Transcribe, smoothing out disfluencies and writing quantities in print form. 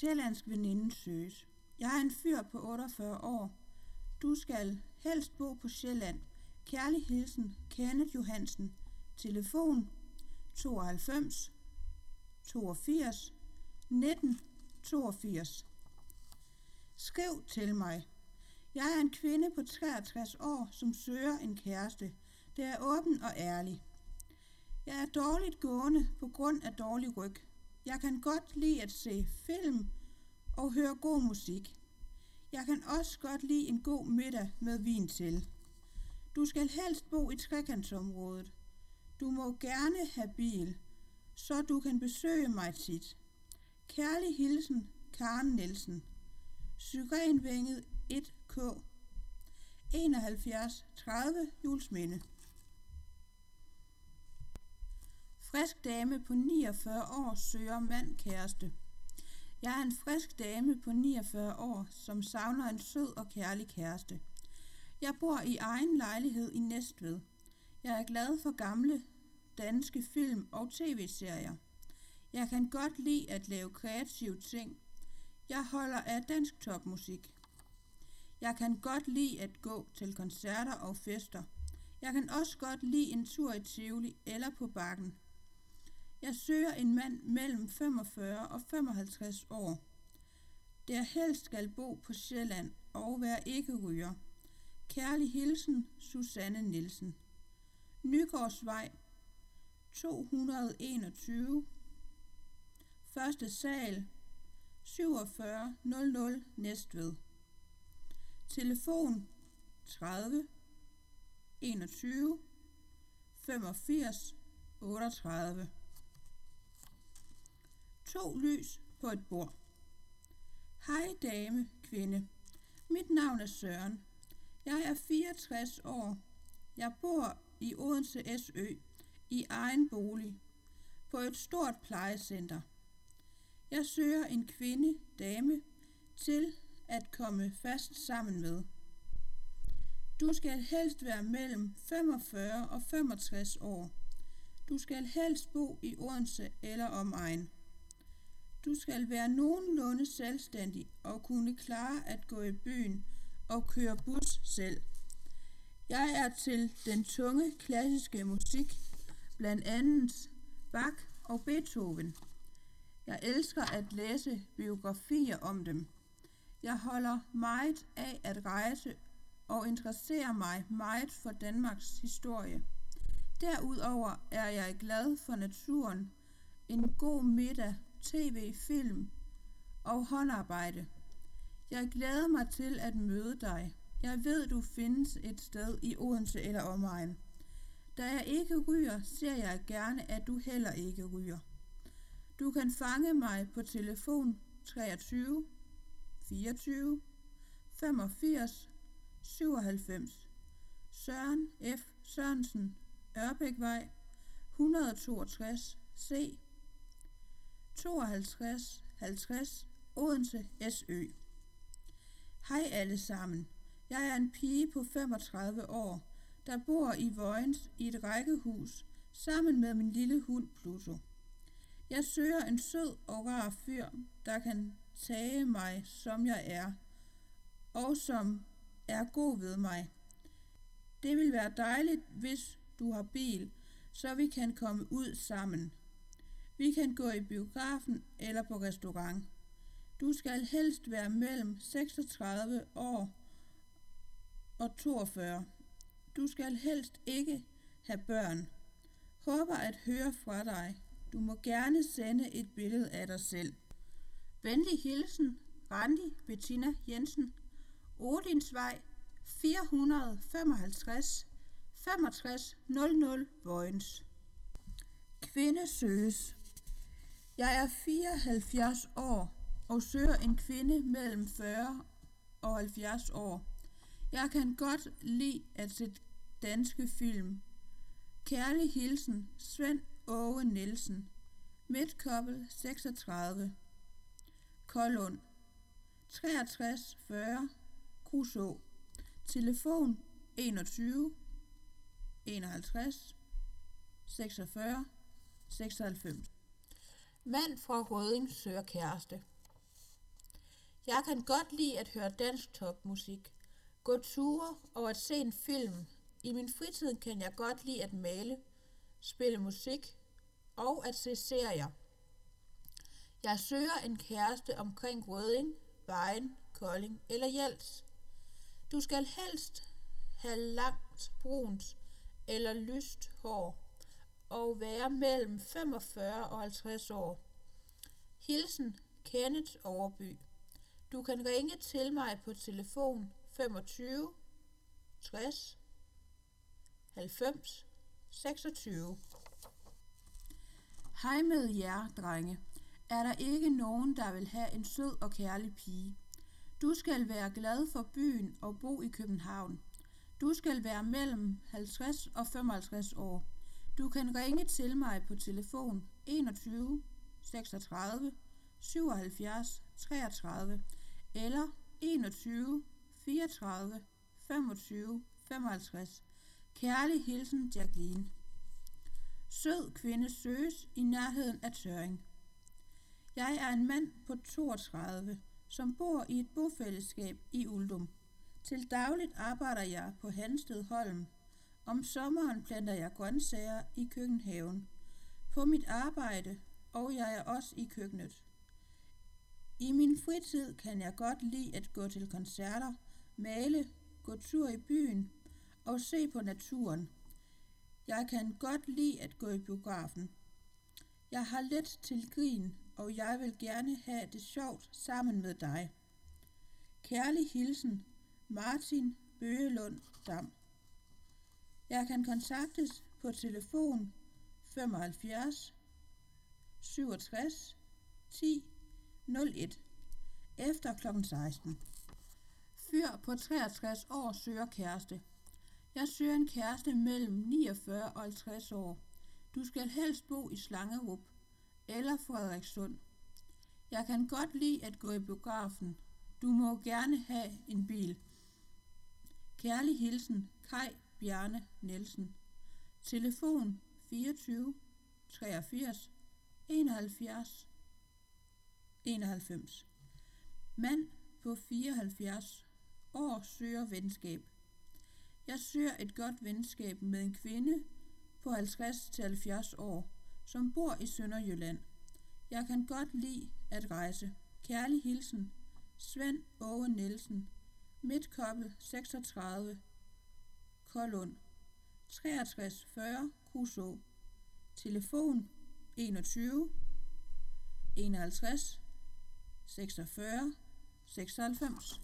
Sjællandsk veninde søges. Jeg er en fyr på 48 år. Du skal helst bo på Sjælland. Kærlig hilsen, Kenneth Johansen. Telefon 92 82 19 82. Skriv til mig. Jeg er en kvinde på 63 år, som søger en kæreste. Det er åben og ærlig. Jeg er dårligt gående på grund af dårlig ryg. Jeg kan godt lide at se film og høre god musik. Jeg kan også godt lide en god middag med vin til. Du skal helst bo i trekantsområdet. Du må gerne have bil, så du kan besøge mig tit. Kærlig hilsen, Karen Nielsen. Syrenvænget 1K 71 30 Juelsminde. Frisk dame på 49 år søger mand kæreste. Jeg er en frisk dame på 49 år, som savner en sød og kærlig kæreste. Jeg bor i egen lejlighed i Næstved. Jeg er glad for gamle danske film og tv-serier. Jeg kan godt lide at lave kreative ting. Jeg holder af dansk topmusik. Jeg kan godt lide at gå til koncerter og fester. Jeg kan også godt lide en tur i Tivoli eller på Bakken. Jeg søger en mand mellem 45 og 55 år, der helst skal bo på Sjælland og være ikke-ryger. Kærlig hilsen, Susanne Nielsen. Nygårdsvej 221, 1. sal, 4700 Næstved. Telefon 30 21 85 38. 2 lys på et bord. Hej dame, kvinde. Mit navn er Søren. Jeg er 64 år. Jeg bor i Odense SØ i egen bolig på et stort plejecenter. Jeg søger en kvinde, dame, til at komme fast sammen med. Du skal helst være mellem 45 og 65 år. Du skal helst bo i Odense eller omegn. Du skal være nogenlunde selvstændig og kunne klare at gå i byen og køre bus selv. Jeg er til den tunge klassiske musik, blandt andet Bach og Beethoven. Jeg elsker at læse biografier om dem. Jeg holder meget af at rejse og interesserer mig meget for Danmarks historie. Derudover er jeg glad for naturen, en god middag, tv, film og håndarbejde. Jeg glæder mig til at møde dig. Jeg ved, du findes et sted i Odense eller omegn. Da jeg ikke ryger, ser jeg gerne, at du heller ikke ryger. Du kan fange mig på telefon 23 24 85 97. Søren F. Sørensen, Ørbækvej 162 C 52 50 Odense SØ. Hej alle sammen. Jeg er en pige på 35 år, der bor i Vojens i et rækkehus sammen med min lille hund Pluto. Jeg søger en sød og rar fyr, der kan tage mig som jeg er, og som er god ved mig. Det vil være dejligt, hvis du har bil, så vi kan komme ud sammen. Vi kan gå i biografen eller på restaurant. Du skal helst være mellem 36 år og 42. Du skal helst ikke have børn. Håber at høre fra dig. Du må gerne sende et billede af dig selv. Venlig hilsen, Randi Bettina Jensen, Odinsvej 455 65 00 Vojens. Kvinde søges. Jeg er 74 år og søger en kvinde mellem 40 og 70 år. Jeg kan godt lide at se danske film. Kærlig hilsen, Svend Åge Nielsen. Midtkobbel 36. Kollund 63 40 Kruså. Telefon 21 51 46 96. Mand fra Rødding søger kæreste. Jeg kan godt lide at høre dansk topmusik, gå ture og at se en film. I min fritid kan jeg godt lide at male, spille musik og at se serier. Jeg søger en kæreste omkring Rødding, Vejen, Kolding eller Jels. Du skal helst have langt brunt eller lyst hår og være mellem 45 og 50 år. Hilsen Kenneth Overby. Du kan ringe til mig på telefon 25 60 90 26. Hej med jer, drenge. Er der ikke nogen, der vil have en sød og kærlig pige? Du skal være glad for byen og bo i København. Du skal være mellem 50 og 55 år. Du kan ringe til mig på telefon 21 36 77 33 eller 21 34 25 55. Kærlig hilsen, Jacqueline. Sød kvinde søges i nærheden af Tørring. Jeg er en mand på 32, som bor i et bofællesskab i Uldum. Til dagligt arbejder jeg på Hansted Holm. Om sommeren planter jeg grøntsager i køkkenhaven. På mit arbejde, og jeg er også i køkkenet. I min fritid kan jeg godt lide at gå til koncerter, male, gå tur i byen og se på naturen. Jeg kan godt lide at gå i biografen. Jeg har let til grin, og jeg vil gerne have det sjovt sammen med dig. Kærlig hilsen, Martin Bøgelund Dam. Jeg kan kontaktes på telefon 75 67 10 01 efter kl. 16. Fyr på 63 år søger kæreste. Jeg søger en kæreste mellem 49 og 50 år. Du skal helst bo i Slangerup eller Frederikssund. Jeg kan godt lide at gå i biografen. Du må gerne have en bil. Kærlig hilsen, Kai Bjarne Nielsen. Telefon 24 83 71 91. Mand på 74 år søger venskab. Jeg søger et godt venskab med en kvinde på 50-70 år, som bor i Sønderjylland. Jeg kan godt lide at rejse. Kærlig hilsen, Svend Åge Nielsen. Midtkobbel 36, Kollund. 63 40 Kruså. Telefon 21 51 46 96.